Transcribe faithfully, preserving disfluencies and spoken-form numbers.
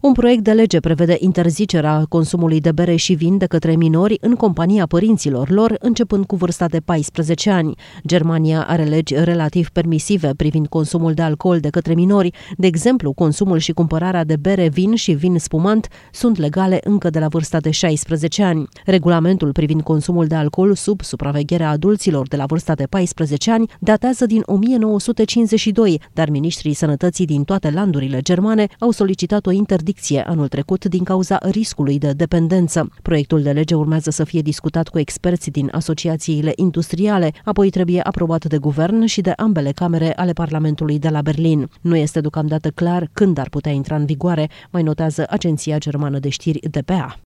Un proiect de lege prevede interzicerea consumului de bere și vin de către minori în compania părinților lor, începând cu vârsta de paisprezece ani. Germania are legi relativ permisive privind consumul de alcool de către minori. De exemplu, consumul și cumpărarea de bere, vin și vin spumant sunt legale încă de la vârsta de șaisprezece ani. Regulamentul privind consumul de alcool sub supravegherea adulților de la vârsta de paisprezece ani datează din o mie nouă sute cincizeci și doi, dar ministrii sănătății din toate landurile germane au solicitat o interdicție anul trecut din cauza riscului de dependență. Proiectul de lege urmează să fie discutat cu experți din asociațiile industriale, apoi trebuie aprobat de guvern și de ambele camere ale Parlamentului de la Berlin. Nu este deocamdată clar când ar putea intra în vigoare, mai notează agenția germană de știri D P A.